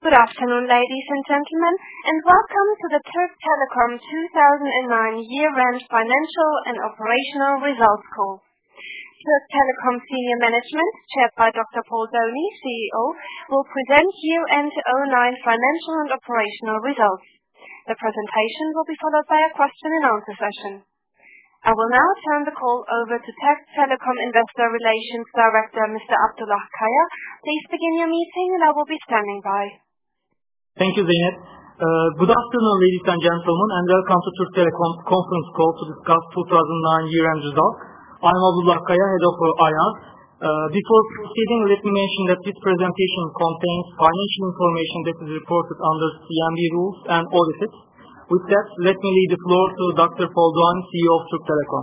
Good afternoon, ladies and gentlemen, and welcome to the Türk Telekom 2009 year-end financial and operational results call. Türk Telekom senior management, chaired by Dr. Paul Doni, CEO, will present year-end 2009 financial and operational results. The presentation will be followed by a question and answer session. I will now turn the call over to Türk Telekom Investor Relations Director, Mr. Abdullah Kaya. Please begin your meeting and I will be standing by. Thank you, Zeynep. Good afternoon, ladies and gentlemen, and welcome to Türk Telekom's conference call to discuss 2009 year-end results. I'm Abdullah Kaya, Head of IR. Before proceeding, let me mention that this presentation contains financial information that is reported under CMB rules and audited. With that, let me leave the floor to Dr. Paul Doni, CEO of Türk Telekom.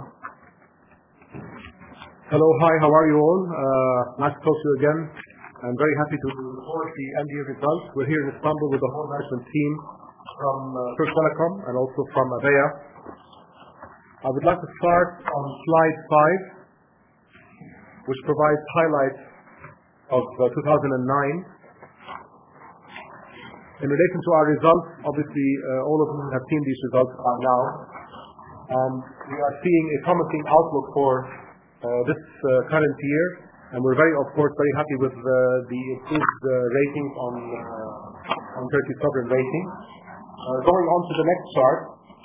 Hello, hi, how are you all? Nice to talk to you again. I'm very happy to report the end year results. We're here in Istanbul with the whole management team from Türk Telekom and also from Avea. I would like to start on slide 5, which provides highlights of 2009. In relation to our results, obviously all of you have seen these results by now, and we are seeing a promising outlook for this current year, and we're of course very happy with the improved ratings on Turkey's sovereign rating. Going on to the next chart,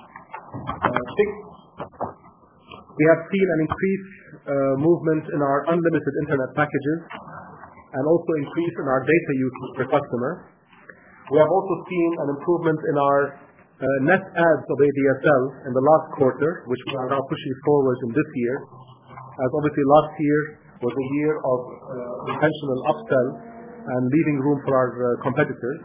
6, we have seen an increased movement in our unlimited internet packages and also increase in our data usage per customer. We have also seen an improvement in our net adds of ADSL in the last quarter, which we are now pushing forward in this year, as obviously last year was a year of intentional upsell and leaving room for our competitors.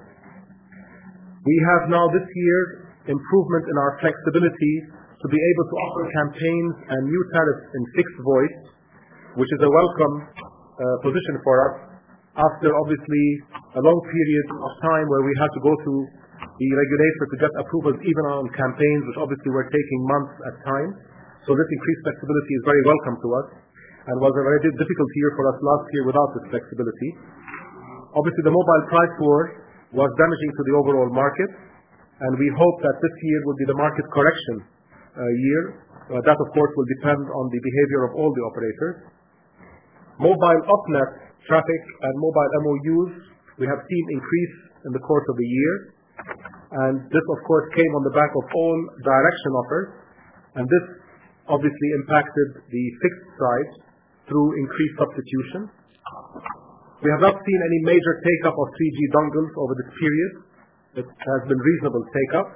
We have now this year improvement in our flexibility to be able to offer campaigns and new tariffs in fixed voice, which is a welcome position for us after obviously a long period of time where we had to go to the regulator to get approvals even on campaigns, which obviously were taking months at times. So this increased flexibility is very welcome to us and was a very difficult year for us last year without this flexibility. Obviously the mobile price war was damaging to the overall market, and we hope that this year will be the market correction year. That of course will depend on the behavior of all the operators. Mobile off-net traffic and mobile MOUs we have seen increase in the course of the year, and this of course came on the back of all direction offers, and this obviously impacted the fixed side through increased substitution. We have not seen any major take-up of 3G dongles over this period. It has been reasonable take-up,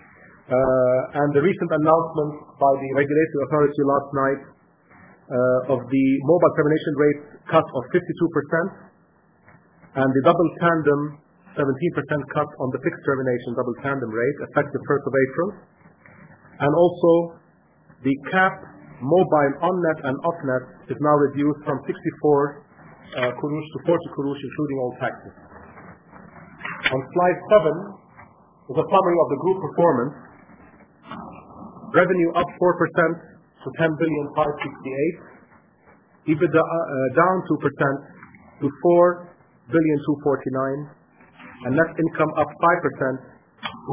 and the recent announcement by the regulatory authority last night of the mobile termination rate cut of 52% and the double tandem 17% cut on the fixed termination double tandem rate effective 1st of April, and also the cap mobile on-net and off-net is now reduced from 64 kurush to 40 kurush including all taxes. On slide 7 is a summary of the group performance. Revenue up 4% to 10,568, EBITDA down 2% to 4,249, and net income up 5% to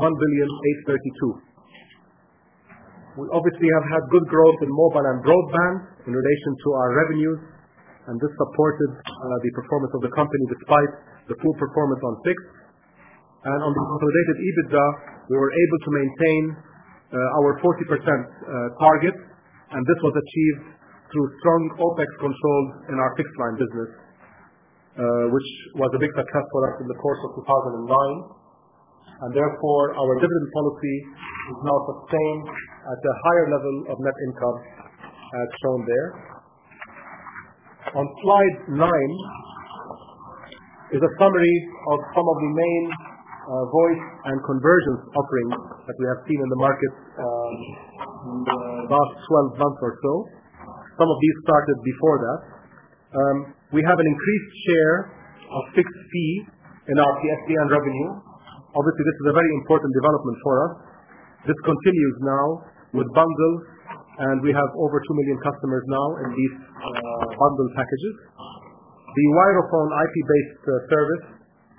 1,832. We obviously have had good growth in mobile and broadband in relation to our revenues, and this supported the performance of the company despite the poor performance on fixed. And on the consolidated EBITDA, we were able to maintain our 40% target, and this was achieved through strong OPEX control in our fixed line business, which was a big success for us in the course of 2009. And therefore, our dividend policy is now sustained at a higher level of net income as shown there. On slide 9 is a summary of some of the main voice and convergence offerings that we have seen in the market in the last 12 months or so. Some of these started before that. We have an increased share of fixed fee in our PSTN revenue. Obviously this is a very important development for us. This continues now with bundles, and we have over 2 million customers now in these bundle packages. The Wirephone IP-based service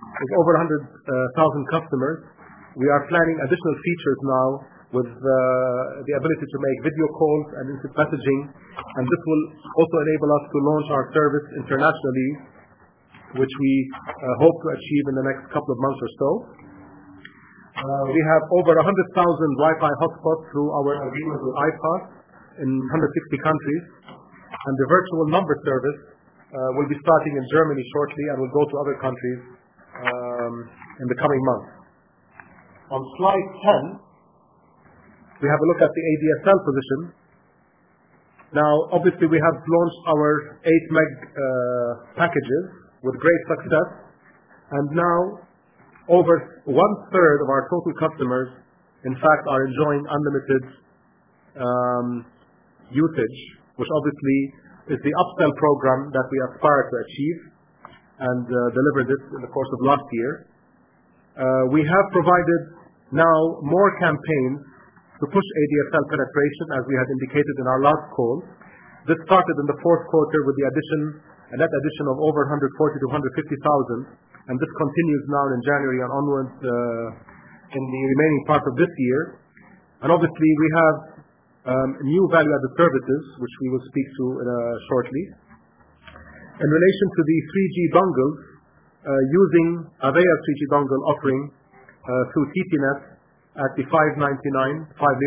with over 100,000 customers. We are planning additional features now with the ability to make video calls and instant messaging, and this will also enable us to launch our service internationally, which we hope to achieve in the next couple of months or so. We have over 100,000 Wi-Fi hotspots through our agreement with iPass in 160 countries, and the virtual number service will be starting in Germany shortly and will go to other countries in the coming months. On slide 10, we have a look at the ADSL position. Now, obviously, we have launched our 8 meg packages with great success, and now over 1/3 of our total customers, in fact, are enjoying unlimited usage, which obviously is the upsell program that we aspire to achieve and deliver this in the course of last year. We have provided now more campaigns to push ADSL penetration, as we had indicated in our last call. This started in the fourth quarter with a net addition of over 140 to 150,000, and this continues now in January and onwards in the remaining part of this year. And obviously, we have new value-added services, which we will speak to shortly. In relation to the 3G bundles, using Avea's 3G dongle offering through TTNet at the 5.99,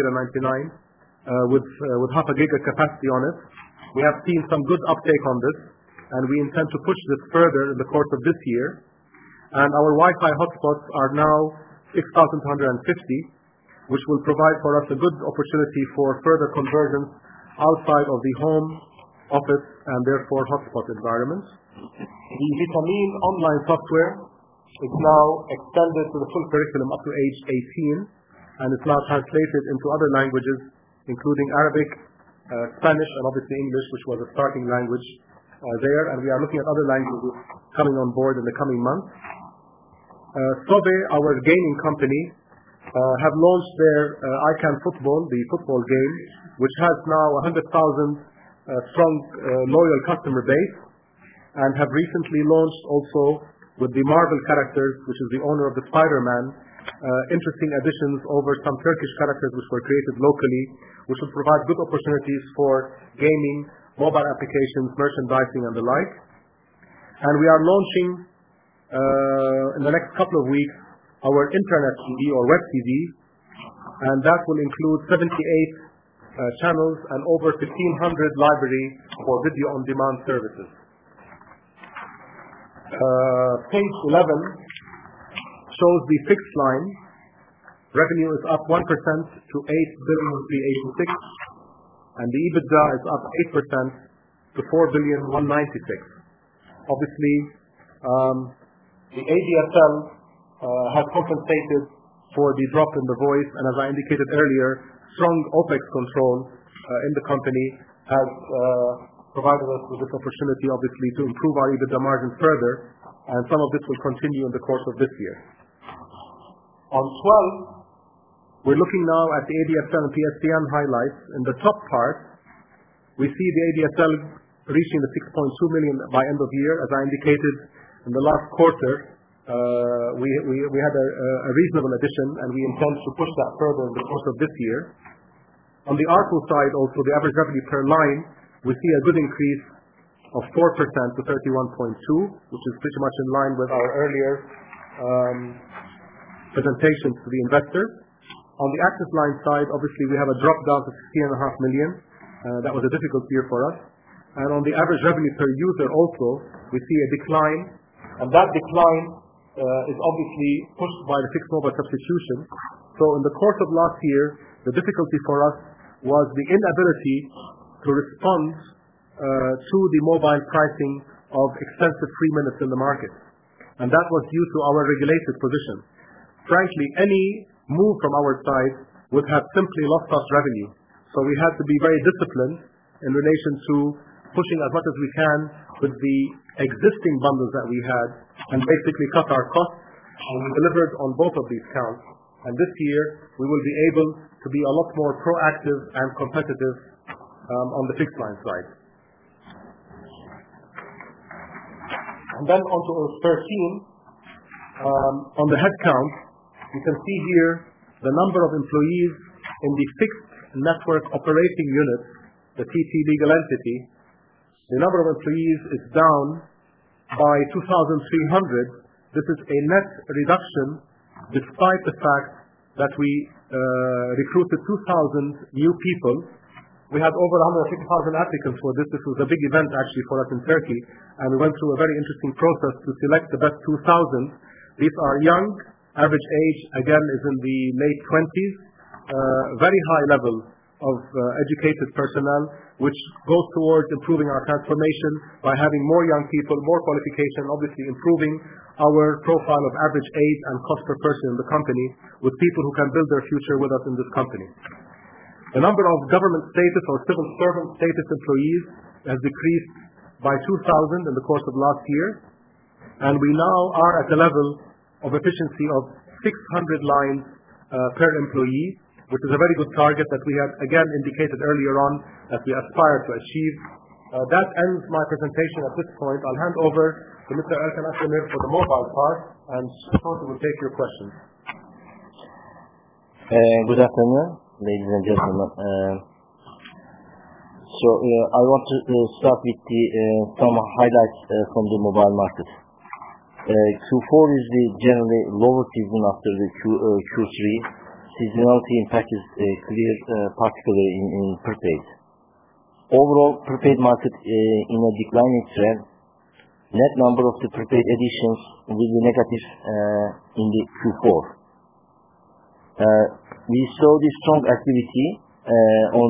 with half a giga capacity on it. We have seen some good uptake on this, and we intend to push this further in the course of this year. And our Wi-Fi hotspots are now 6,250, which will provide for us a good opportunity for further conversions outside of the home, office, and therefore hotspot environments. The Vitamine online software is now extended to the full curriculum up to age 18, and it's now translated into other languages, including Arabic, Spanish, and obviously English, which was a starting language there, and we are looking at other languages coming on board in the coming months. Sobe, our gaming company, have launched their iCan Football, the football game, which has now 100,000 strong loyal customer base, and have recently launched also with the Marvel characters, which is the owner of the Spider-Man, interesting additions over some Turkish characters which were created locally, which will provide good opportunities for gaming, mobile applications, merchandising, and the like. And we are launching in the next couple of weeks our internet TV or web TV, and that will include 78 channels and over 1,500 library for video on demand services. Page 11 shows the fixed line. Revenue is up 1% to 8,386, and the EBITDA is up 8% to 4,196. Obviously, the ADSL has compensated for the drop in the voice, and as I indicated earlier, strong OPEX control in the company has provided us with this opportunity, obviously, to improve our EBITDA margin further, and some of this will continue in the course of this year. On 12, we're looking now at the ADSL and PSTN highlights. In the top part, we see the ADSL reaching the 6.2 million by end of year. As I indicated in the last quarter, we had a reasonable addition, and we intend to push that further in the course of this year. On the ARPU side, also the average revenue per line, we see a good increase of 4% to 31.2, which is pretty much in line with our earlier presentations to the investors. On the access line side, obviously we have a drop down to 16.5 million. That was a difficult year for us. And on the average revenue per user also, we see a decline, and that decline is obviously pushed by the fixed mobile substitution. So in the course of last year, the difficulty for us was the inability to respond to the mobile pricing of expensive free minutes in the market. And that was due to our regulated position. Frankly, any move from our side would have simply lost us revenue. So we had to be very disciplined in relation to pushing as much as we can with the existing bundles that we had and basically cut our costs, and we delivered on both of these counts. And this year, we will be able to be a lot more proactive and competitive on the fixed line side. And then on to 13, On the headcount, you can see here the number of employees in the fixed network operating units, the TT legal entity. The number of employees is down by 2,300. This is a net reduction despite the fact that we recruited 2,000 new people. We had over 150,000 applicants for this. This was a big event actually for us in Turkey, and we went through a very interesting process to select the best 2,000. These are young, average age again is in the late 20s, very high level of educated personnel, which goes towards improving our transformation by having more young people, more qualification, obviously improving our profile of average age and cost per person in the company with people who can build their future with us in this company. The number of government status or civil servant status employees has decreased by 2,000 in the course of last year, and we now are at a level of efficiency of 600 lines per employee, which is a very good target that we had again indicated earlier on that we aspire to achieve. That ends my presentation at this point. I'll hand over to Mr. Erkan Akdemir for the mobile part, and shortly will take your questions. Good afternoon, ladies and gentlemen. I want to start with some highlights from the mobile market. Q4 is the generally lower season after the Q3. Seasonality impact is clear, particularly in prepaid. Overall, prepaid market in a declining trend. Net number of the prepaid additions will be negative in the Q4. We saw the strong activity on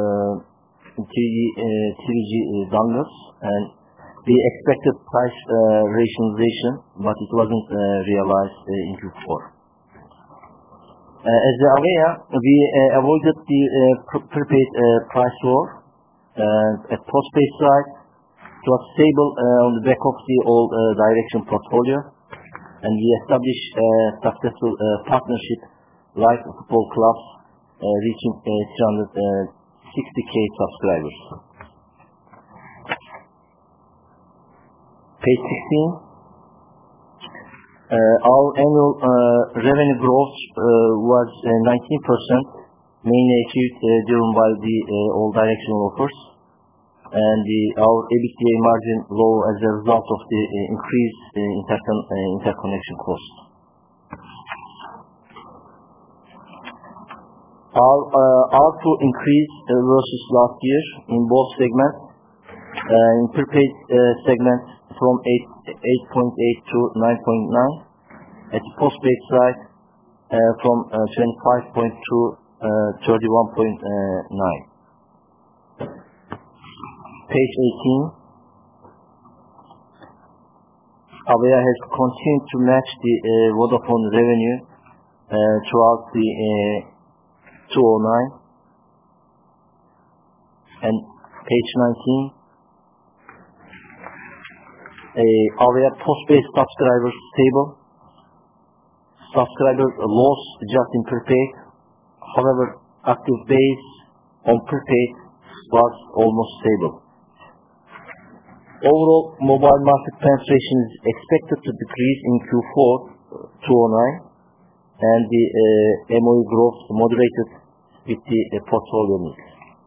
3G bundles, and we expected price rationalization, but it wasn't realized in Q4. As the area, we avoided the prepaid price war. At postpaid side, it was stable on the back of the all direction portfolio, and we established a successful partnership like football clubs, reaching 360k subscribers. Page 16. Our annual revenue growth was 19%, mainly achieved driven by the all directional offers, and our EBITDA margin low as a result of the increased interconnection cost. Our ARPU increased versus last year in both segments. In prepaid segment from 8.8 to 9.9. At the postpaid side from 25.2 to 31.9. Page 18. Avea has continued to match the Vodafone revenue throughout the 2009. And page 19. Avea postpaid subscribers stable. Subscriber loss just in prepaid. However, active base on prepaid was almost stable. Overall, mobile market penetration is expected to decrease in Q4 2009, and the MOU growth moderated with the portfolio mix.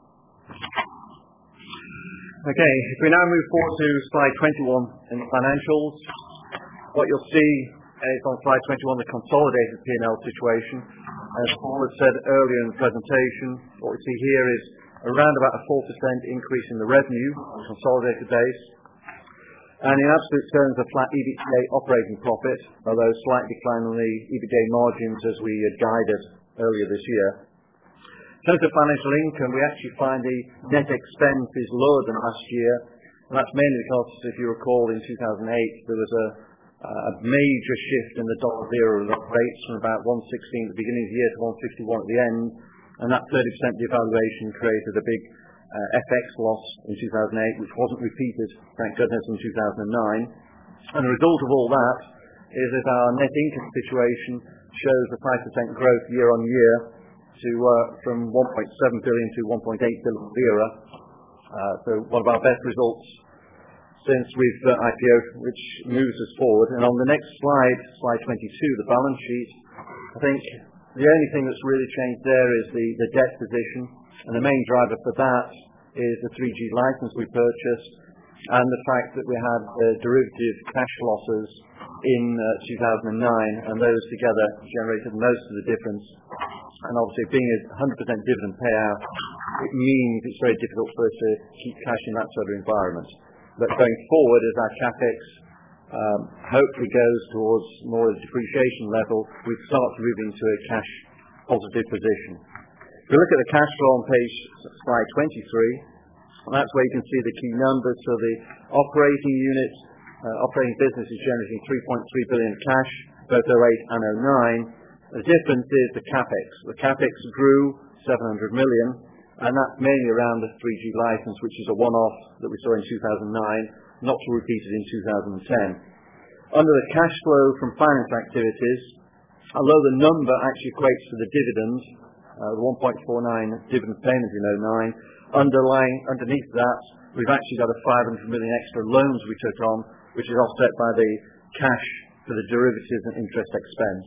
Okay, if we now move forward to slide 21 in the financials, what you'll see is on slide 21 the consolidated P&L situation. As Paul had said earlier in the presentation, what we see here is around about a 4% increase in the revenue on a consolidated base, and in absolute terms a flat EBITDA operating profit, although slight decline on the EBITDA margins as we had guided earlier this year. In terms of financial income, we actually find the net expense is lower than last year, and that's mainly because, if you recall, in 2008 there was a major shift in the dollar-euro rates from about 116 at the beginning of the year to 151 at the end, and that 30% devaluation created a big FX loss in 2008, which wasn't repeated, thank goodness, in 2009. And the result of all that is that our net income situation shows a 5% growth year on year to from 1.7 billion to 1.8 billion lira. So one of our best results since we've IPO'd, which moves us forward. And on the next slide, slide 22, the balance sheet, I think the only thing that's really changed there is the debt position. And the main driver for that is the 3G license we purchased and the fact that we had derivative cash losses in 2009, and those together generated most of the difference. And obviously, being a 100% dividend payout, it means it's very difficult for us to keep cash in that sort of environment. But going forward, as our capex hopefully goes towards more of the depreciation level, we start to move into a cash positive position. If we look at the cash flow on slide 23, that's where you can see the key numbers. So the operating unit, operating business is generating 3.3 billion cash, both 08 and 09. The difference is the capex. The capex grew 700 million, and that's mainly around the 3G license, which is a one-off that we saw in 2009, not repeated in 2010. Under the cash flow from finance activities, although the number actually equates to the dividend, the 1.49 dividend payment in 09, underneath that, we've actually got a 500 million extra loans we took on, which is offset by the cash for the derivatives and interest expense.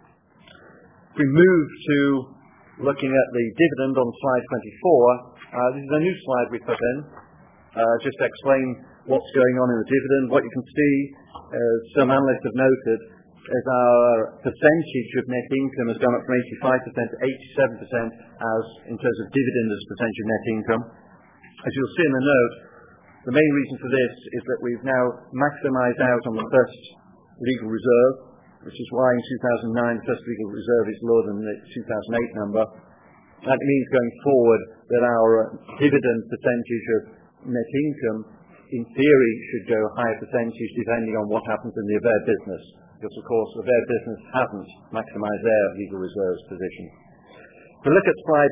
If we move to looking at the dividend on slide 24, this is a new slide we put in, just to explain what's going on in the dividend. What you can see, as some analysts have noted, is our percentage of net income has gone up from 85% to 87% as in terms of dividend as a percentage of net income. As you'll see in the note, the main reason for this is that we've now maximised out on the first legal reserve, which is why in 2009 the first legal reserve is lower than the 2008 number. That means going forward that our dividend percentage of net income in theory should go a higher percentage depending on what happens in the Aver business, because of course the Aver business hasn't maximised their legal reserves position. If we look at slide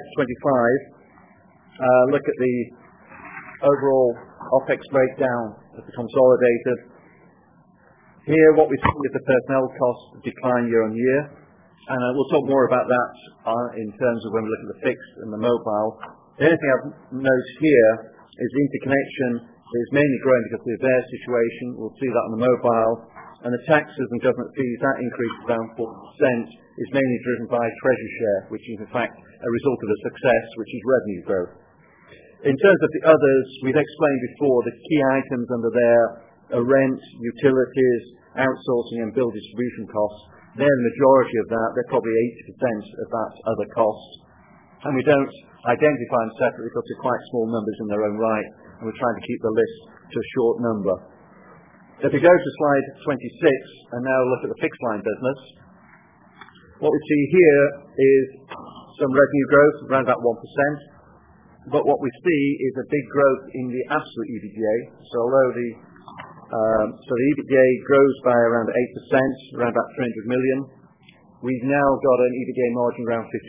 25, look at the overall OPEX breakdown of the consolidated. Here what we see is the personnel cost decline year on year, and we'll talk more about that in terms of when we look at the fixed and the mobile. The only thing I've noticed here is the interconnection is mainly growing because of the Aver situation. We'll see that on the mobile. And the taxes and government fees, that increase of around 4%, is mainly driven by treasury share, which is in fact a result of the success, which is revenue growth. In terms of the others, we've explained before the key items under there are rent, utilities, outsourcing and bill distribution costs. They're the majority of that. They're probably 80% of that other cost. And we don't identify them separately because they're quite small numbers in their own right, and we're trying to keep the list to a short number. If we go to slide 26 and now look at the fixed line business, what we see here is some revenue growth, around about 1%. But what we see is a big growth in the absolute EBITDA. So although the EBITDA grows by around 8%, around about 300 million, we've now got an EBITDA margin around 50%.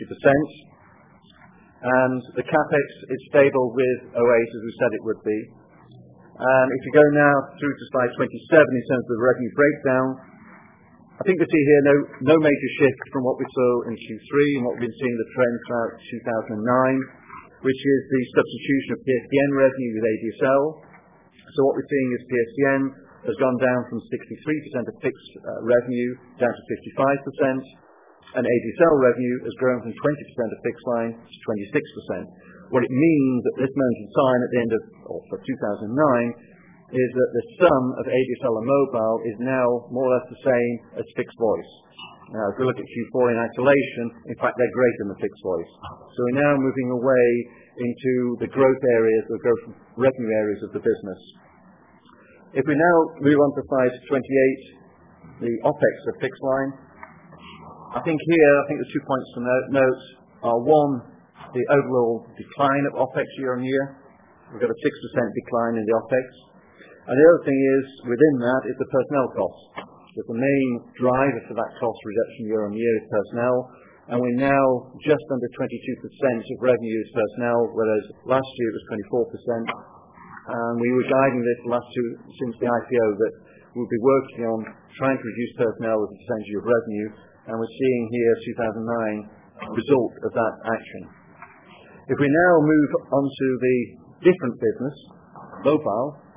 And the capex is stable with 08 as we said it would be. If you go now through to slide 27 in terms of the revenue breakdown, I think we see here no major shift from what we saw in Q3 and what we've been seeing the trend throughout 2009, which is the substitution of PSTN revenue with ADSL. So what we're seeing is PSTN has gone down from 63% of fixed revenue down to 55%, and ADSL revenue has grown from 20% of fixed line to 26%. What it means at this moment in time, at the end of for 2009, is that the sum of ADSL and mobile is now more or less the same as fixed voice. Now, if we look at Q4 in isolation, in fact, they're greater than the fixed voice. So we're now moving away into the growth areas, the growth revenue areas of the business. If we now move on to slide 28, the OPEX of fixed line, I think the 2 points to note are one, the overall decline of OPEX year on year. We've got a 6% decline in the OPEX. And the other thing is, within that, is the personnel cost. So the main driver for that cost reduction year on year is personnel, and we're now just under 22% of revenue is personnel, whereas last year it was 24%. And we were guiding this since the IPO that we'll be working on trying to reduce personnel as a percentage of revenue, and we're seeing here 2009 result of that action. If we now move on to the different business, mobile,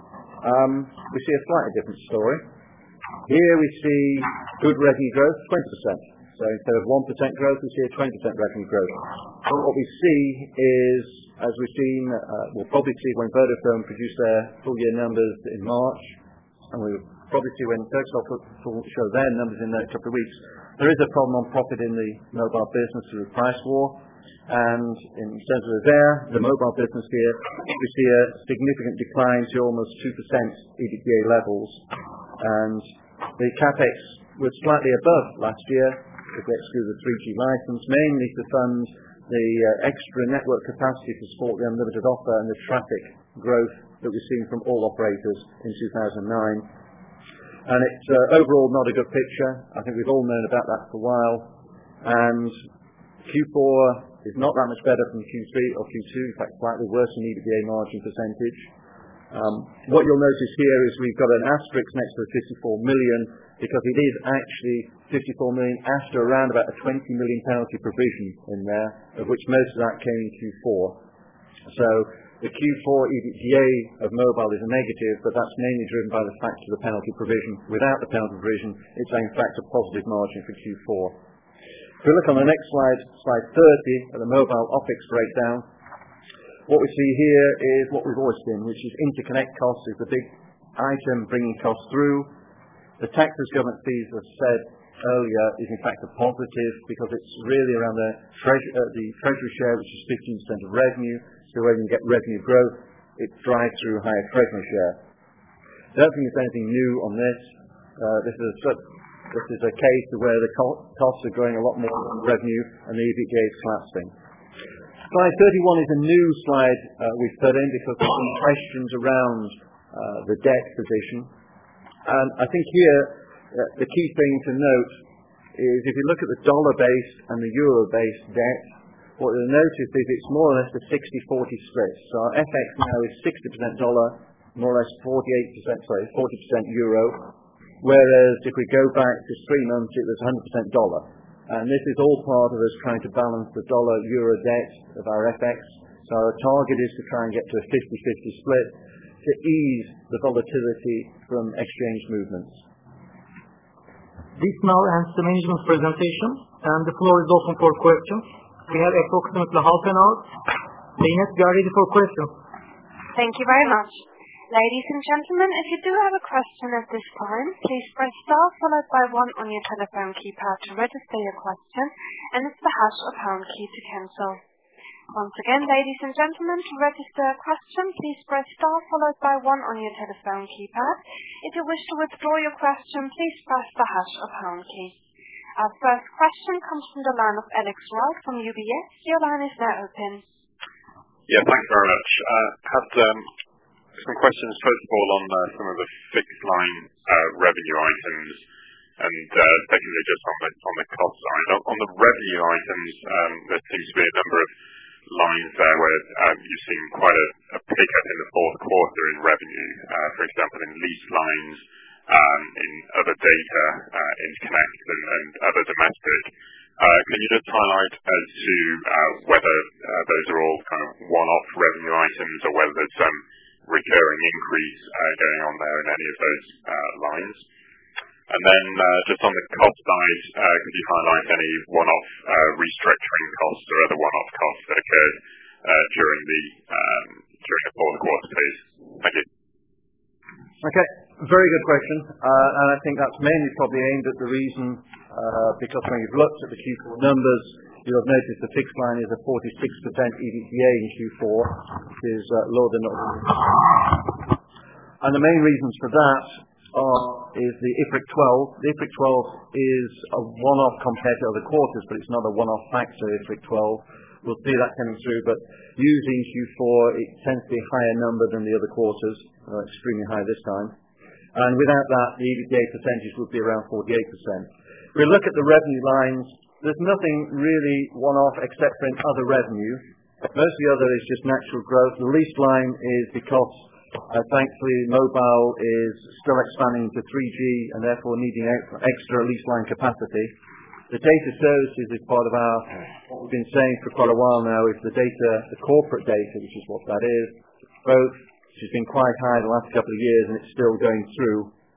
we see a slightly different story. Here we see good revenue growth, 20%. So instead of 1% growth, we see a 20% revenue growth. But what we see is, as we've seen, we'll probably see when Vodafone produce their full year numbers in March, and we'll probably see when Turkcell will show their numbers in the next couple of weeks, there is a problem on profit in the mobile business through the price war. And in terms of the mobile business here, we see a significant decline to almost 2% EBITDA levels. And the capex was slightly above last year, if we exclude the 3G license, mainly to fund the extra network capacity to support the unlimited offer and the traffic growth that we've seen from all operators in 2009. And it's overall not a good picture. I think we've all known about that for a while. And Q4 is not that much better than Q3 or Q2, in fact slightly worse in EBITDA margin percentage. What you'll notice here is we've got an asterisk next to the 54 million because it is actually 54 million after around about a 20 million penalty provision in there, of which most of that came in Q4. So the Q4 EBITDA of mobile is a negative, but that's mainly driven by the fact of the penalty provision. Without the penalty provision, it's in fact a positive margin for Q4. If we look on the next slide, slide 30, at the mobile OpEx breakdown, what we see here is what we've always seen, which is interconnect costs is the big item bringing costs through. The taxes, government fees, as said earlier, is in fact a positive because it's really around the treasury share, which is 15% of revenue. So when you get revenue growth, it drives through higher treasury share. I don't think there's anything new on this. This is a case where the costs are growing a lot more than revenue and the EBITDA is collapsing. Slide 31 is a new slide we've put in because there's some questions around the debt position. And I think here the key thing to note is if you look at the dollar-based and the euro-based debt, what you'll notice is it's more or less a 60-40 split. So our FX now is 60% dollar, more or less 40% euro. Whereas if we go back to 3 months, it was 100% dollar. And this is all part of us trying to balance the dollar-euro debt of our FX. So our target is to try and get to a 50-50 split to ease the volatility from exchange movements. This now ends the management presentation, and the floor is open for questions. We have approximately half an hour. Zeynep, we are ready for questions. Thank you very much. Ladies and gentlemen, if you do have a question at this time, please press star followed by 1 on your telephone keypad to register your question, and it's the hash or pound key to cancel. Once again, ladies and gentlemen, to register a question, please press star followed by 1 on your telephone keypad. If you wish to withdraw your question, please press the hash or pound key. Our first question comes from the line of Alex Rouse from UBS. Your line is now open. Yeah, thanks very much. Some questions, first of all, on some of the fixed line revenue items, and secondly, just on the cost side. On the revenue items, there seems to be a number of lines there where you've seen quite a pickup in the fourth quarter in revenue, for example, in lease lines, in other data, interconnect, and other domestic. Can you just highlight as to whether those are all kind of one-off revenue items or whether there's some recurring increase going on there in any of those lines? And then just on the cost side, could you highlight any one-off restructuring costs or other one-off costs that occurred during the fourth quarter, please? Thank you. Okay, very good question. And I think that's mainly probably aimed at the reason because when you've looked at the Q4 numbers, you'll have noticed the fixed line is a 46% EBITDA in Q4, which is lower than normal. And the main reasons for that is the IFRIC 12. The IFRIC 12 is a one-off compared to other quarters, but it's not a one-off factor, IFRIC 12. We'll see that coming through, but usually in Q4 it tends to be a higher number than the other quarters, extremely high this time. And without that, the EBITDA percentage would be around 48%. If we look at the revenue lines, there's nothing really one-off except for in other revenue. Most of the other is just natural growth. The lease line is because, thankfully, mobile is still expanding to 3G and therefore needing extra lease line capacity. The data services is part of what we've been saying for quite a while now, is the corporate data, which is what that is, both which has been quite high the last couple of years, and it's still going through.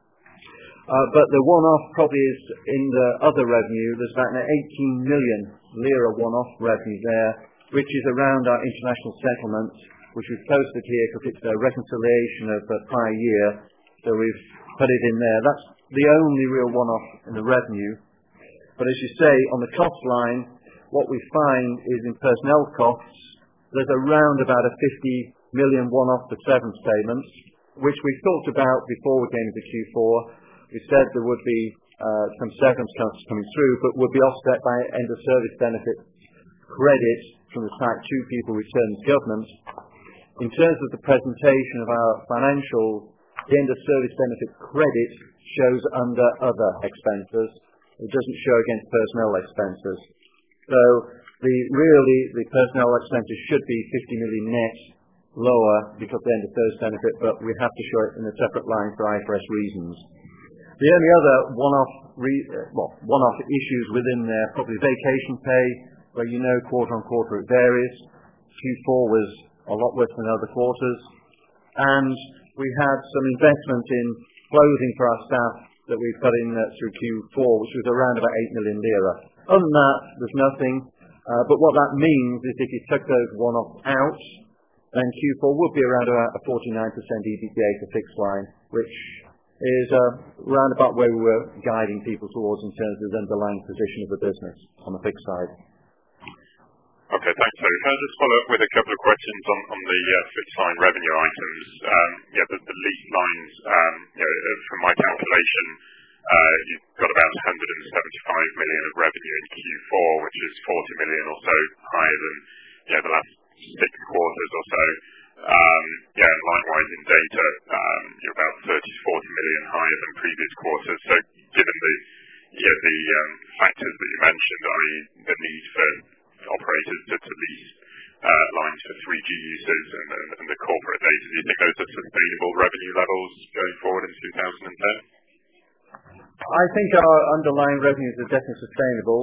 But the one-off probably is in the other revenue. There's about an 18 million lira one-off revenue there, which is around our international settlements, which we've posted here because it's a reconciliation of the prior year. So we've put it in there. That's the only real one-off in the revenue. But as you say, on the cost line, what we find is in personnel costs, there's around about a 50 million one-off for severance payments, which we talked about before we came into Q4. We said there would be some severance costs coming through, but would be offset by end of service benefit credit from the Type 2 people returned to government. In terms of the presentation of our financials, the end of service benefit credit shows under other expenses. It doesn't show against personnel expenses. So the personnel expenses should be 50 million net lower because of the end of service benefit, but we have to show it in a separate line for IFRS reasons. The only other one-off issues within there, probably vacation pay, where quarter on quarter it varies. Q4 was a lot worse than other quarters. And we had some investment in clothing for our staff that we've put in through Q4, which was around about 8 million lira. Other than that, there's nothing. But what that means is if you took those one-offs out, then Q4 would be around about a 49% EBITDA to fixed line, which is round about where we were guiding people towards in terms of the underlying position of the business on the fixed side. Okay, thanks. So can I just follow up with a couple of questions on the fixed line revenue items? The lease lines, from my calculation, you've got about 175 million of revenue in Q4, which is 40 million or so higher than the last 6 quarters or so. And likewise in data, you're about 30 to 40 million higher than previous quarters. So given the factors that you mentioned, i.e. the need for operators to lease lines for 3G users and the corporate data, do you think those are sustainable revenue levels going forward in 2010? I think our underlying revenues are definitely sustainable.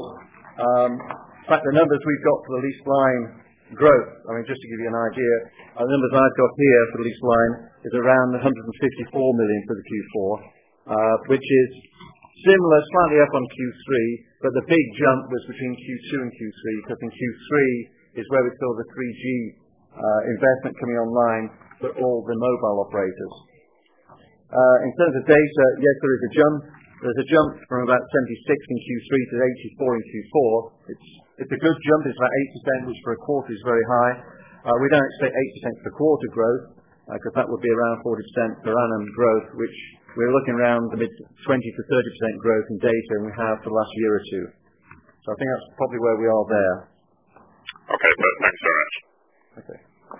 In fact, the numbers we've got for the lease line growth, just to give you an idea, the numbers I've got here for the lease line is around 154 million for the Q4, which is similar, slightly up on Q3, but the big jump was between Q2 and Q3, because in Q3 is where we saw the 3G investment coming online for all the mobile operators. In terms of data, yes, there is a jump. There's a jump from about 76 in Q3 to 84 in Q4. It's a good jump. It's about 8%, which for a quarter is very high. We don't expect 8% per quarter growth, because that would be around 40% per annum growth, which we're looking around the mid 20 to 30% growth in data, and we have for the last year or two. So I think that's probably where we are there. Okay, thanks very much. Okay.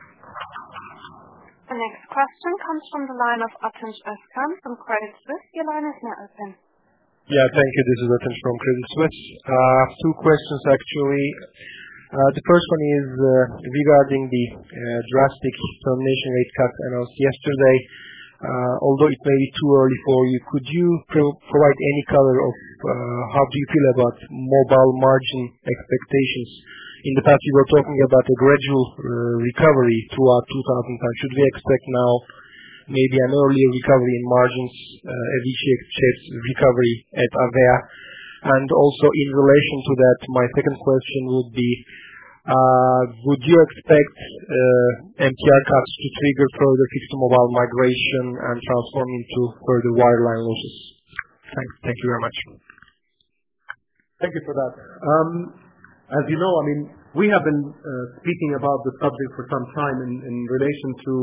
The next question comes from the line of Atinç Özkan from Credit Suisse. Your line is now open. Yeah, thank you. This is Atinç from Credit Suisse. 2 questions actually. The first one is regarding the drastic termination rate cut announced yesterday. Although it may be too early for you, could you provide any color of how do you feel about mobile margin expectations? In the past, you were talking about a gradual recovery throughout 2010. Should we expect now maybe an earlier recovery in margins, a V-shaped recovery at Avea? And also in relation to that, my second question would be, would you expect MTR cuts to trigger further fixed mobile migration and transform into further wireline losses? Thank you very much. Thank you for that. As you know, we have been speaking about the subject for some time in relation to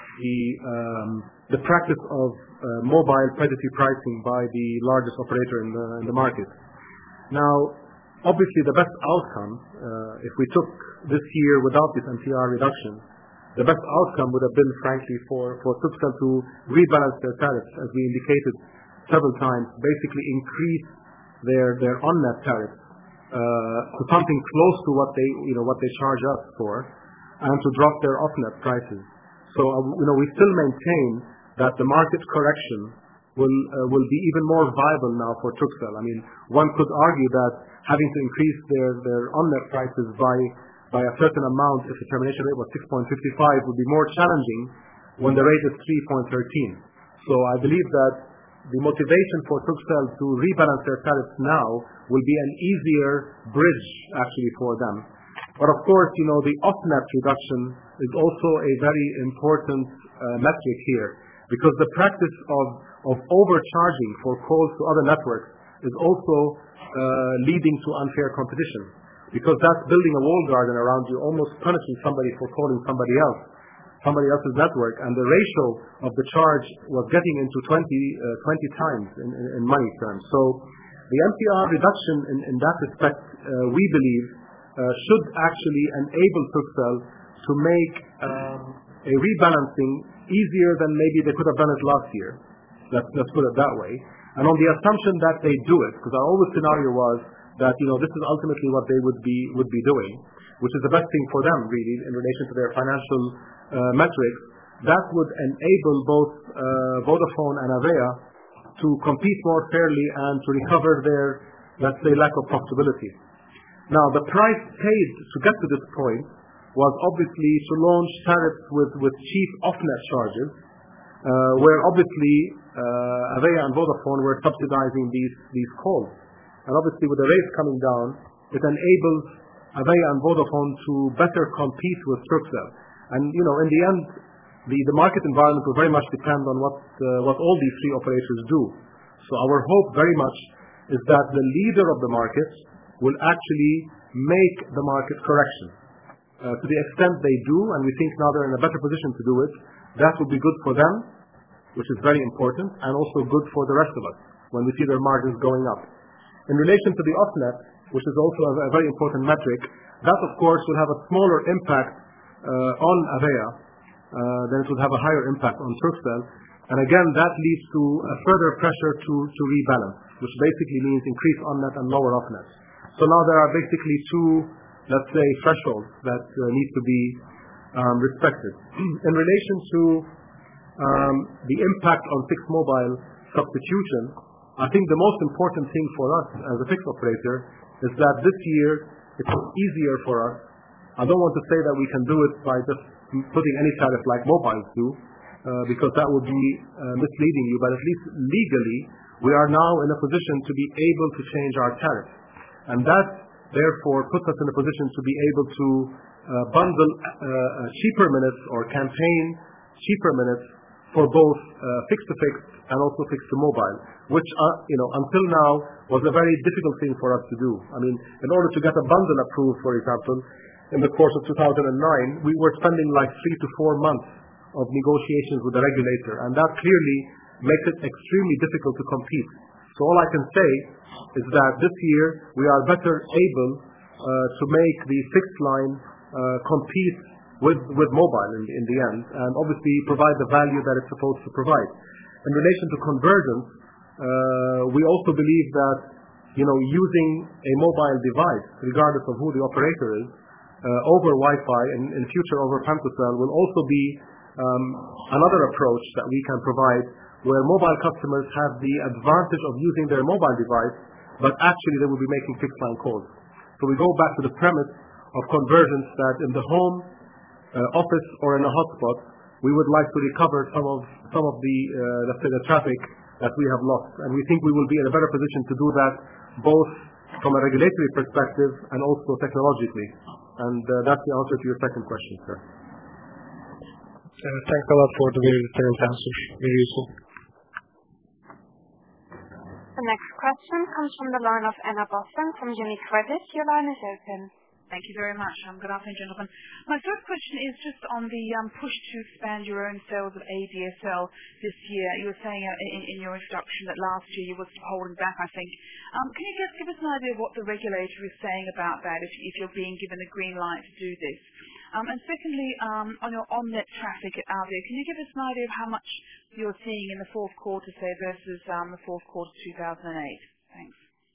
the practice of mobile predatory pricing by the largest operator in the market. Now, obviously, the best outcome, if we took this year without this MTR reduction, the best outcome would have been, frankly, for Turkcell to rebalance their tariffs, as we indicated several times, basically increase their on-net tariffs to something close to what they charge us for, and to drop their off-net prices. So we still maintain that the market correction will be even more viable now for Turkcell. One could argue that having to increase their on-net prices by a certain amount, if the termination rate was 6.55, would be more challenging when the rate is 3.13. So I believe that the motivation for Turkcell to rebalance their tariffs now will be an easier bridge actually for them. But of course, the off-net reduction is also a very important metric here, because the practice of overcharging for calls to other networks is also leading to unfair competition, because that's building a walled garden around you, almost punishing somebody for calling somebody else's network, and the ratio of the charge was getting into 20 times in money terms. So the MTR reduction in that respect, we believe, should actually enable Turkcell to make a rebalancing easier than maybe they could have done it last year. Let's put it that way. And on the assumption that they do it, because our always scenario was that this is ultimately what they would be doing, which is the best thing for them really in relation to their financial metrics. That would enable both Vodafone and Avea to compete more fairly and to recover their, let's say, lack of profitability. Now, the price paid to get to this point was obviously to launch tariffs with cheap off-net charges, where obviously Avea and Vodafone were subsidizing these calls. And obviously with the rates coming down, it enables Avea and Vodafone to better compete with Turkcell. And in the end, the market environment will very much depend on what all these three operators do. So our hope very much is that the leader of the market will actually make the market correction. To the extent they do, and we think now they're in a better position to do it, that would be good for them, which is very important, and also good for the rest of us when we see their margins going up. In relation to the off-net, which is also a very important metric, that of course will have a smaller impact on Avea than it would have a higher impact on Turkcell. And again, that leads to a further pressure to rebalance, which basically means increase on-net and lower off-net. So now there are basically two, let's say, thresholds that need to be respected. In relation to the impact on fixed mobile substitution, I think the most important thing for us as a fixed operator is that this year it was easier for us. I don't want to say that we can do it by just putting any tariff like mobiles do, because that would be misleading you, but at least legally we are now in a position to be able to change our tariff. And that therefore puts us in a position to be able to bundle cheaper minutes or campaign cheaper minutes for both fixed to fixed and also fixed to mobile, which until now was a very difficult thing for us to do. I mean, in order to get a bundle approved, for example, in the course of 2009, we were spending like 3 to 4 months of negotiations with the regulator, and that clearly makes it extremely difficult to compete. So all I can say is that this year we are better able to make the fixed line compete with mobile in the end, and obviously provide the value that it's supposed to provide. In relation to convergence, we also believe that using a mobile device, regardless of who the operator is, over Wi-Fi and in future over Femtocell will also be another approach that we can provide, where mobile customers have the advantage of using their mobile device, but actually they will be making fixed line calls. So we go back to the premise of convergence, that in the home, office, or in a hotspot, we would like to recover some of the let's say the traffic that we have lost, and we think we will be in a better position to do that both from a regulatory perspective and also technologically. And that's the answer to your second question, sir. Thanks a lot for the very detailed answer. Very useful. The next question comes from the line of Anna Boston from UniCredit. Your line is open. Thank you very much. Good afternoon, gentlemen. My first question is just on the push to expand your own sales of ADSL this year. You were saying in your introduction that last year you were holding back, I think. Can you just give us an idea of what the regulator is saying about that, if you're being given the green light to do this? And secondly, on your on-net traffic at Avea, can you give us an idea of how much you're seeing in the fourth quarter, say, versus the fourth quarter 2008? Thanks.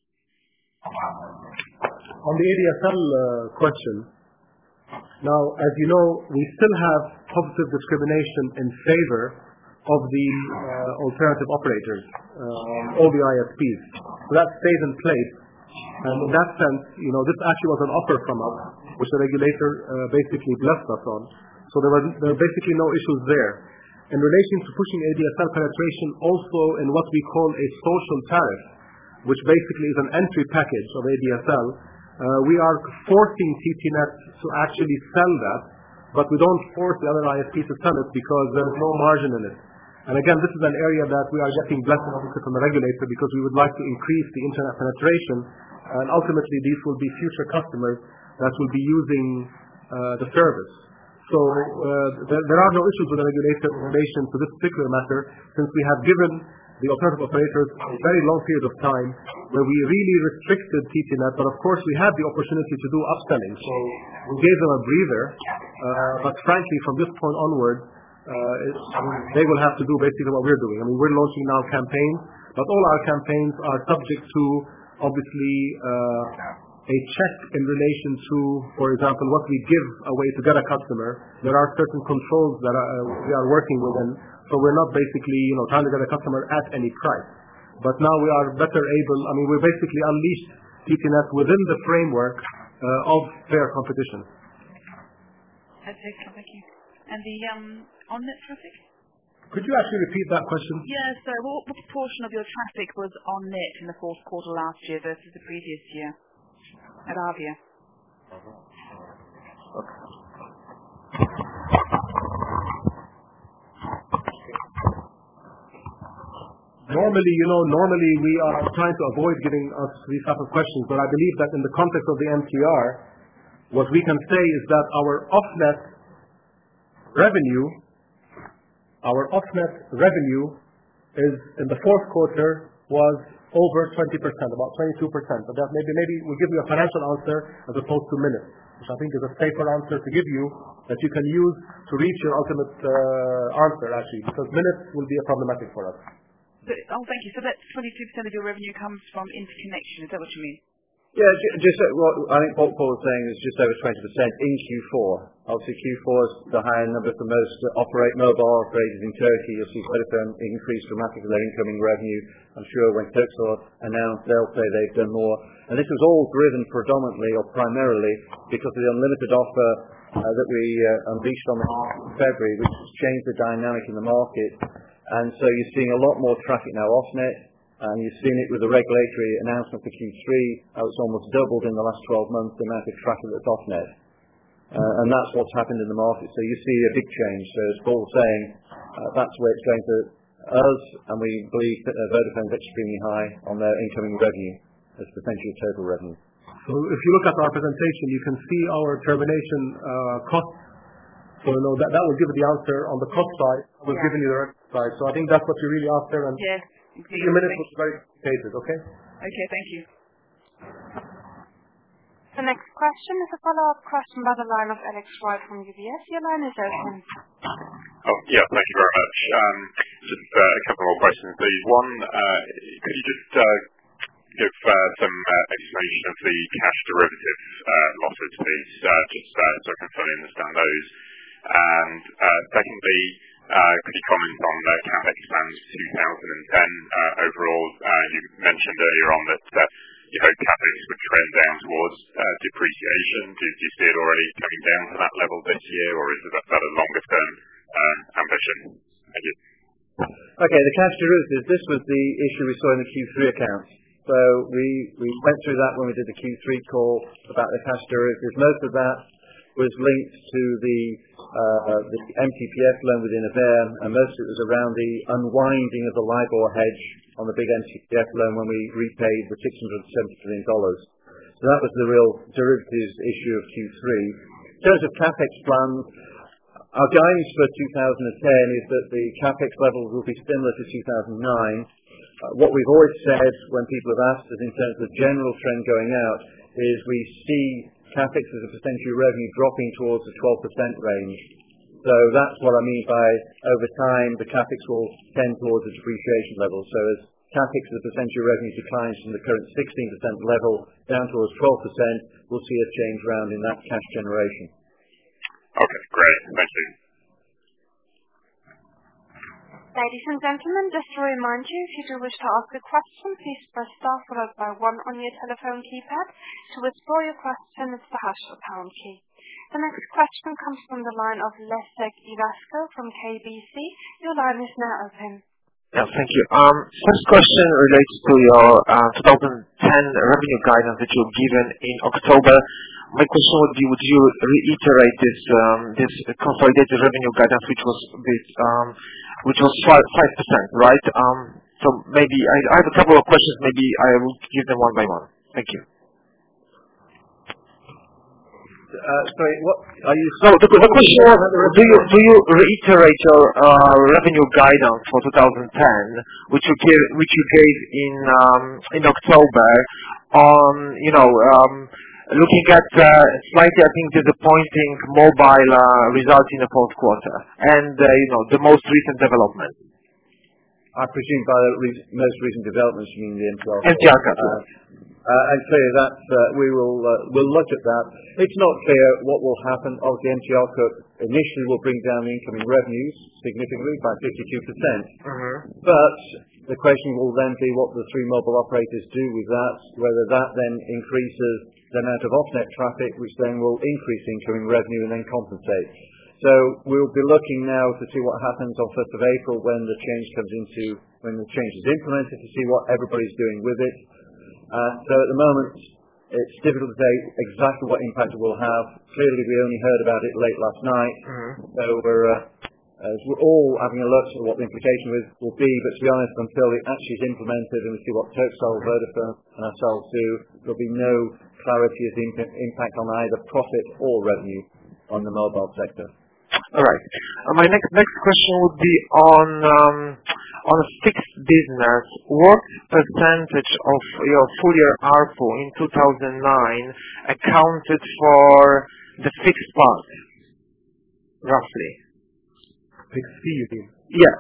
On the ADSL question, now, as you know, we still have positive discrimination in favor of the alternative operators, all the ISPs. So that stays in place. And in that sense, this actually was an offer from us, which the regulator basically blessed us on. So there were basically no issues there. in relation to pushing ADSL penetration also in what we call a social tariff, which basically is an entry package of ADSL. We are forcing TTNet to actually sell that, but we don't force the other ISP to sell it because there is no margin in it. And again, this is an area that we are getting blessing obviously from the regulator, because we would like to increase the internet penetration, and ultimately these will be future customers that will be using the service. So there are no issues with the regulator in relation to this particular matter, since we have given the alternative operators a very long period of time where we really restricted TTNet, but of course we had the opportunity to do upselling. So we gave them a breather, but frankly from this point onward, they will have to do basically what we're doing. I mean, we're launching now campaigns, but all our campaigns are subject to obviously a check in relation to, for example, what we give away to get a customer. There are certain controls that we are working within, so we're not basically trying to get a customer at any price. But now we are better able. I mean, we basically unleashed TTNet within the framework of fair competition. That's excellent, thank you. And the on-net traffic? Could you actually repeat that question? Yes. So what proportion of your traffic was on-net in the fourth quarter last year versus the previous year at Avia? Normally we are trying to avoid giving us these type of questions, but I believe that in the context of the MTR, what we can say is that our off-net revenue is in the fourth quarter was over 20%, about 22%. But that maybe we'll give you a financial answer as opposed to minutes, which I think is a safer answer to give you that you can use to reach your ultimate answer actually, because minutes will be problematic for us. Thank you. So that 22% of your revenue comes from interconnection. Is that what you mean? Yeah, just I think what Paul was saying is just over 20% in Q4. Obviously, Q4 is the higher number for most mobile operators in Turkey. You'll see Vodafone increase dramatically their incoming revenue. I'm sure when Turkcell announced, they'll say they've done more. And this was all driven predominantly or primarily because of the unlimited offer that we unleashed on the market in February, which has changed the dynamic in the market. And so you're seeing a lot more traffic now off-net. And you've seen it with the regulatory announcement for Q3, how it's almost doubled in the last 12 months, the amount of traffic that's off-net. And that's what's happened in the market. So you see a big change. So as Paul was saying, that's where it's going to us, and we believe that Vodafone is extremely high on their incoming revenue as percentage of total revenue. So if you look at our presentation, you can see our termination costs. So that will give you the answer on the cost side. I was giving you the revenue side. So I think that's what you're really after. And yes. Your minutes was very complicated, okay? Okay, thank you. The next question is a follow-up question by the line of Alex Roy from UBS. Your line is open. Oh, yeah, thank you very much. Just a couple more questions, please. One, could you just give some explanation of the cash derivative losses, please, just so I can fully understand those. And secondly, could you comment on the CapEx plans for 2010 overall? You mentioned earlier on that you hope CapEx would trend down towards depreciation. Do you see it already coming down to that level this year, or is that a longer-term ambition? Thank you. Okay, the cash derivatives, this was the issue we saw in the Q3 accounts. So we went through that when we did the Q3 call about the cash derivatives. Most of that was linked to the MTPF loan within Avaya, and most of it was around the unwinding of the LIBOR hedge on the big MTPF loan when we repaid the $670 million. So that was the real derivatives issue of Q3. In terms of CapEx plans, our guidance for 2010 is that the CapEx levels will be similar to 2009. What we've always said when people have asked us in terms of the general trend going out is we see CapEx as a percentage of revenue dropping towards the 12% range. So that's what I mean by over time the CapEx will tend towards the depreciation level. So as CapEx as a percentage of revenue declines from the current 16% level down towards 12%, we'll see a change around in that cash generation. Okay, great. Thank you. Ladies and gentlemen, just to remind you, if you do wish to ask a question, please press star followed by 1 on your telephone keypad. To withdraw your question, it's the hash or pound key. The next question comes from the line of Leszek Iwasko from KBC. Your line is now open. Yeah, thank you. First question relates to your 2010 revenue guidance that you've given in October. My question would be, would you reiterate this consolidated revenue guidance, which was 5%, right? So maybe I have a couple of questions. Maybe I will give them one by one. Thank you. Sorry, what are you? So the question was, do you reiterate your revenue guidance for 2010, which you gave in October, on looking at slightly, I think, disappointing mobile results in the fourth quarter, and the most recent development? I presume by the most recent developments you mean the MTR. MTR cut. I'd say that we'll look at that. It's not clear what will happen. Obviously, MTR cut initially will bring down the incoming revenues significantly by 52%. But the question will then be what the three mobile operators do with that, whether that then increases the amount of off-net traffic, which then will increase incoming revenue and then compensate. So we'll be looking now to see what happens on 1st of April when the change is implemented, to see what everybody's doing with it. So at the moment, it's difficult to say exactly what impact it will have. Clearly, we only heard about it late last night, so we're all having a look at what the implication will be. But to be honest, until it actually is implemented and we see what Turkcell, Vodafone, and ourselves do, there'll be no clarity as the impact on either profit or revenue on the mobile sector. All right. My next question would be on a fixed business. What percentage of your full year ARPU in 2009 accounted for the fixed part, roughly? Fixed fee, you mean? Yeah.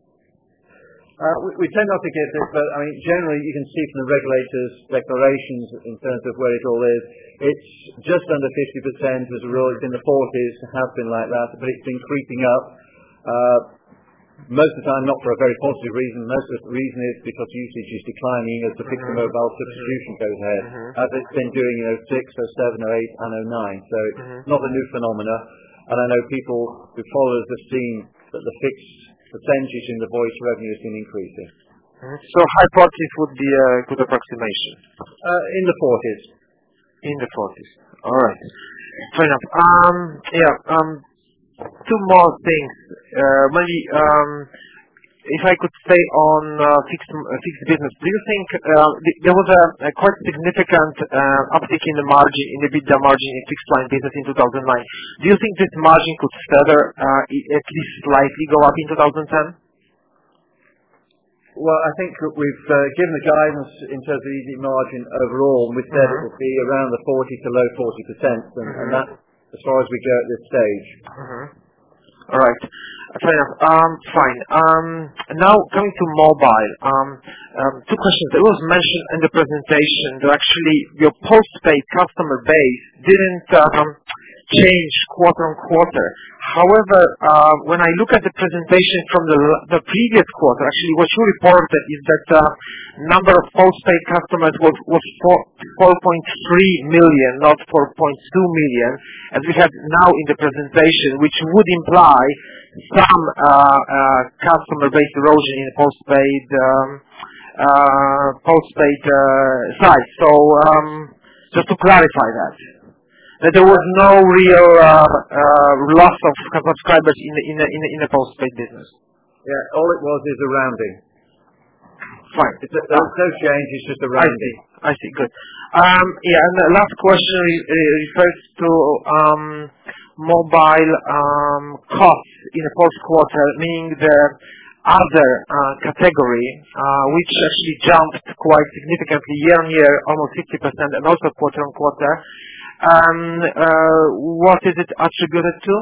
We tend not to give this, but I mean, generally you can see from the regulators' declarations in terms of where it all is. It's just under 50% as a rule. It's in the 40s, has been like that, but it's been creeping up. Most of the time, not for a very positive reason. Most of the reason is because usage is declining as the fixed mobile substitution goes ahead, as it's been doing in 06, 07, 08, and 09. So it's not a new phenomena. And I know people who follow us have seen that the fixed percentage in the voice revenue has been increasing. So high 40s would be a good approximation. In the 40s. In the 40s. All right. Fair enough. Two more things. Maybe if I could say on fixed business, do you think there was a quite significant uptick in the margin, in the EBITDA margin in fixed line business in 2009? Do you think this margin could further, at least slightly, go up in 2010? Well, I think we've given the guidance in terms of the margin overall, and we said it would be around the 40 to low 40%, and that's as far as we go at this stage. All right. Fair enough. Fine. Now coming to mobile. Two questions. It was mentioned in the presentation that actually your postpaid customer base didn't change quarter on quarter. However, when I look at the presentation from the previous quarter, actually what you reported is that number of postpaid customers was 4.3 million, not 4.2 million, as we have now in the presentation, which would imply some customer base erosion in postpaid side. So just to clarify that there was no real loss of subscribers in the postpaid business. Yeah, all it was is a rounding. Fine. There's no change, it's just a rounding. I see. Good. And the last question refers to mobile costs in the fourth quarter, meaning the other category, which actually jumped quite significantly year on year, almost 50%, and also quarter on quarter. What is it attributed to?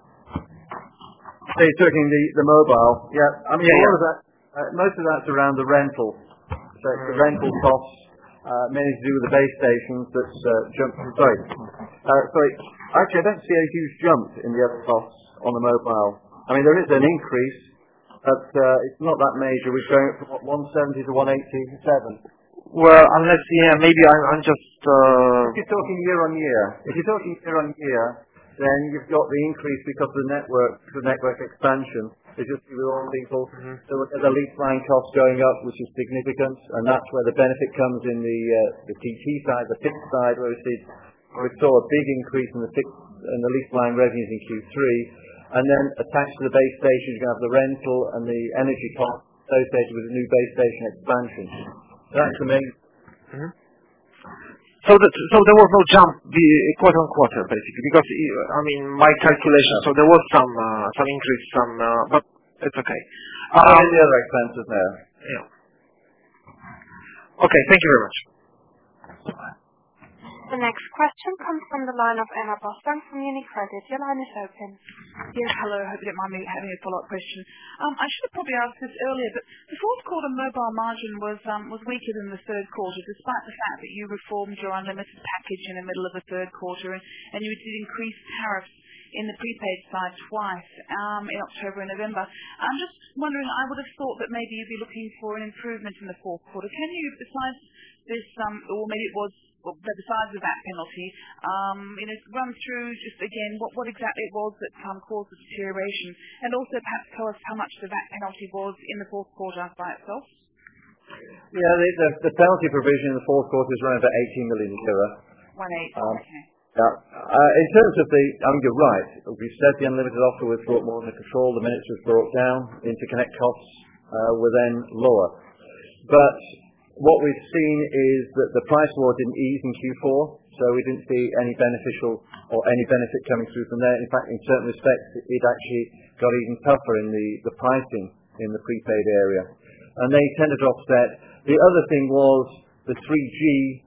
So you're talking the mobile. Yeah. I mean, all of that, most of that's around the rental. So it's the rental costs, mainly to do with the base stations that's jumped. Sorry. Actually, I don't see a huge jump in the other costs on the mobile. I mean, there is an increase, but it's not that major. We're going from 170 to 187. Well, unless, maybe I'm just... If you're talking year on year, then you've got the increase because of the network expansion. As you'll see with all people, so look at the lease line costs going up, which is significant, and that's where the benefit comes in the TT side, the fixed side, where we saw a big increase in the lease line revenues in Q3, and then attached to the base station, you're going to have the rental and the energy costs associated with the new base station expansion. So that's the main. So there was no jump quarter on quarter, basically, because my calculation. So there was some increase, but it's okay. The other expenses now. Yeah. Okay, thank you very much. The next question comes from the line of Anna Boston from UniCredit. Your line is open. Yes, hello. I hope you don't mind me having a follow-up question. I should have probably asked this earlier, but the fourth quarter mobile margin was weaker than the third quarter, despite the fact that you reformed your unlimited package in the middle of the third quarter, and you did increase tariffs in the prepaid side twice in October and November. I'm just wondering, I would have thought that maybe you'd be looking for an improvement in the fourth quarter. Can you, besides this, or maybe it was besides the VAT penalty, run through just again what exactly it was that caused the deterioration, and also perhaps tell us how much the VAT penalty was in the fourth quarter by itself? Yeah, the penalty provision in the fourth quarter is around about 18 million euro. 18, okay. Yeah. In terms of you're right. We said the unlimited offer was brought more under control. The minutes was brought down. Interconnect costs were then lower. But what we've seen is that the price war didn't ease in Q4, so we didn't see any beneficial or any benefit coming through from there. In fact, in certain respects, it actually got even tougher in the pricing in the prepaid area. And they tended to offset. The other thing was the 3G.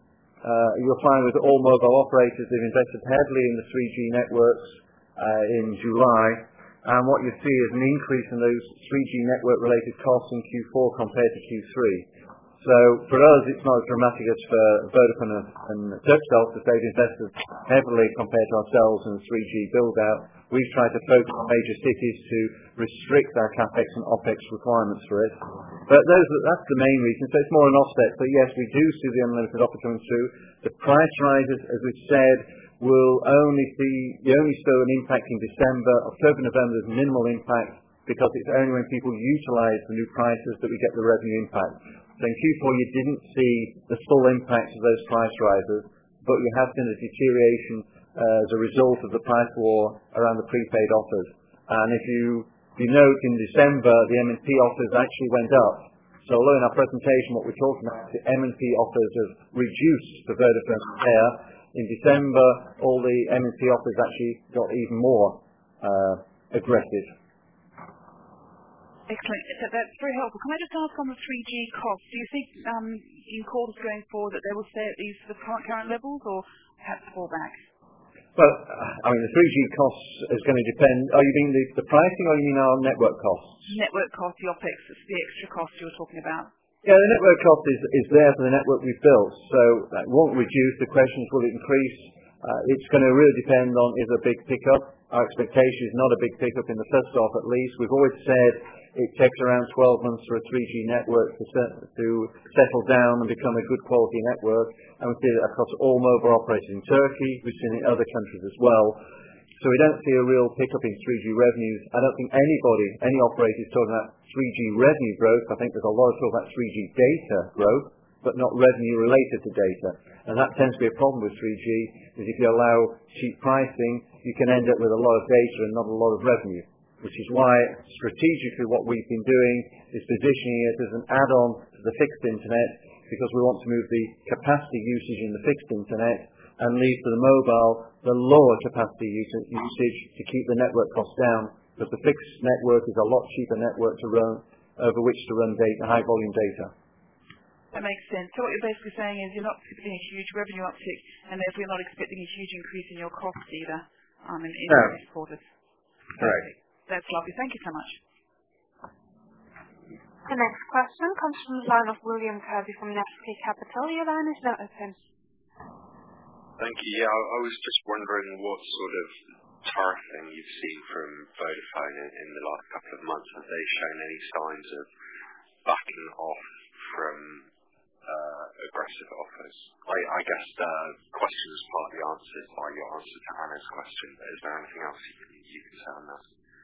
You'll find with all mobile operators, they've invested heavily in the 3G networks in July. And what you see is an increase in those 3G network-related costs in Q4 compared to Q3. So for us, it's not as dramatic as for Vodafone and Turkcell, because they've invested heavily compared to ourselves in the 3G build-out. We've tried to focus on major cities to restrict our CapEx and OpEx requirements for it. But that's the main reason. So it's more an offset. But yes, we do see the unlimited offer coming through. The price rises, as we've said, will only show an impact in December. October, November, there's minimal impact, because it's only when people utilize the new prices that we get the revenue impact. So in Q4 you didn't see the full impact of those price rises, but you have seen a deterioration as a result of the price war around the prepaid offers. And if you note, in December the M&P offers actually went up. So although in our presentation what we're talking about, the M&P offers have reduced for Vodafone Care, in December all the M&P offers actually got even more aggressive. Excellent. That's very helpful. Can I just ask on the 3G costs, do you think in quarters going forward that they will stay at these current levels, or perhaps fall back? Well, the 3G costs is going to depend. Oh, you mean the pricing, or you mean our network costs? Network costs, the OpEx, the extra costs you were talking about. Yeah, the network cost is there for the network we've built, so that won't reduce. The question is, will it increase? It's going to really depend on is there a big pickup. Our expectation is not a big pickup in the first half at least. We've always said it takes around 12 months for a 3G network to settle down and become a good quality network. And we see it across all mobile operators in Turkey. We've seen it in other countries as well. So we don't see a real pickup in 3G revenues. I don't think any operator is talking about 3G revenue growth. I think there's a lot of talk about 3G data growth, but not revenue related to data. And that tends to be a problem with 3G, is if you allow cheap pricing, you can end up with a lot of data and not a lot of revenue. Which is why, strategically, what we've been doing is positioning it as an add-on to the fixed internet, because we want to move the capacity usage in the fixed internet and leave to the mobile the lower capacity usage to keep the network costs down, because the fixed network is a lot cheaper network to run, over which to run data, high volume data. That makes sense. So what you're basically saying is you're not expecting a huge revenue uptick, and therefore you're not expecting a huge increase in your costs either in the next quarters. Correct. That's lovely. Thank you so much. The next question comes from the line of William Kirby from Nevsky Capital. Your line is now open. Thank you. Yeah, I was just wondering what sort of tariffing you've seen from Vodafone in the last couple of months. Have they shown any signs of backing off from aggressive offers? I guess the question was partly answered by your answer to Anna's question, but is there anything else you can say on that?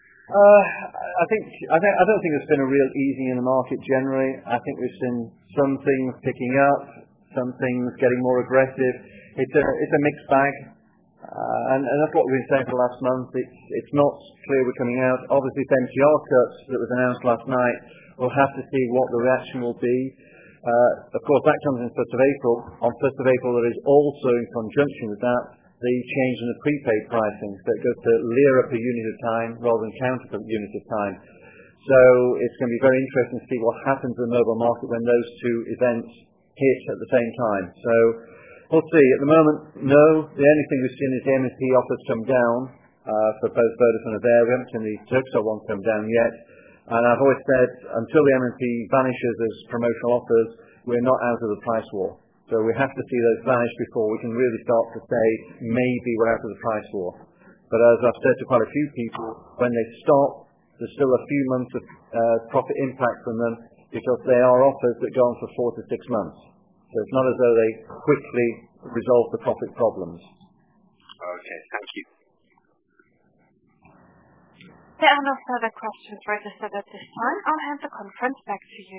I don't think it's been a real easing in the market generally. I think we've seen some things picking up, some things getting more aggressive. It's a mixed bag, and that's what we've been saying for the last month. It's not clear we're coming out. Obviously, this MTR cut that was announced last night, we'll have to see what the reaction will be. Of course, that comes in 1st of April. On 1st of April, there is also, in conjunction with that, the change in the prepaid pricing. So it goes to lira per unit of time rather than counter per unit of time. So it's going to be very interesting to see what happens in the mobile market when those two events hit at the same time. So we'll see. At the moment, no. The only thing we've seen is the MNP offers come down for both Vodafone and Avaya. We haven't seen the Turkcell one come down yet. And I've always said, until the MNP vanishes as promotional offers, we're not out of the price war. So we have to see those vanish before we can really start to say, maybe we're out of the price war. But as I've said to quite a few people, when they stop, there's still a few months of profit impact from them, because they are offers that go on for 4 to 6 months. So it's not as though they quickly resolve the profit problems. Okay, thank you. There are no further questions registered at this time. I'll hand the conference back to you.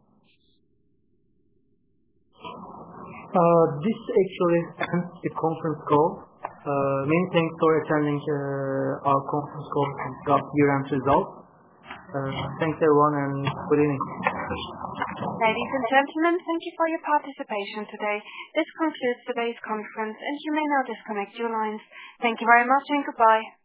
This actually ends the conference call. Many thanks for attending our conference call to discuss year-end results. Thanks everyone and good evening. Ladies and gentlemen, thank you for your participation today. This concludes today's conference and you may now disconnect your lines. Thank you very much and goodbye.